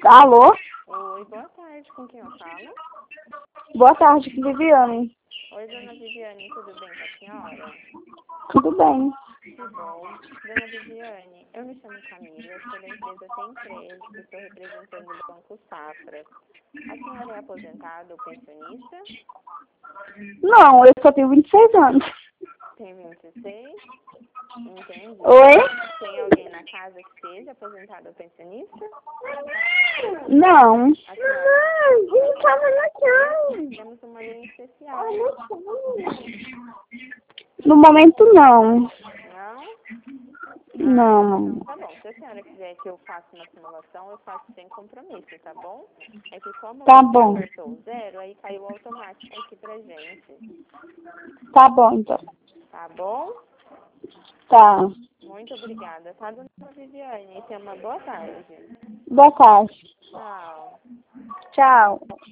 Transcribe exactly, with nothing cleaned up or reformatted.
Alô? Oi, boa tarde. Com quem eu falo? Boa tarde, Viviane. Oi, dona Viviane, tudo bem com a senhora? Tudo bem? Que bom. Dona Viviane, eu me chamo Camila, sou da empresa Tem Crédito, estou representando o Banco Safra. A senhora é aposentada ou pensionista? Não, eu só tenho vinte e seis anos. Tem vinte e seis? Entendi. Oi? Tem alguém na casa que seja aposentado ou pensionista? Não. A senhora... Temos uma lei especial. No momento, não. Não? Não. Tá bom, se a senhora quiser que eu faça uma simulação, eu faço sem compromisso, tá bom? É que como Tá você bom. apertou o zero, aí caiu automático aqui pra gente. Tá bom, então. Tá bom? Tá. Muito obrigada, tá, dona Viviane? E tenha uma boa tarde. Boa tarde. Tchau. Tchau.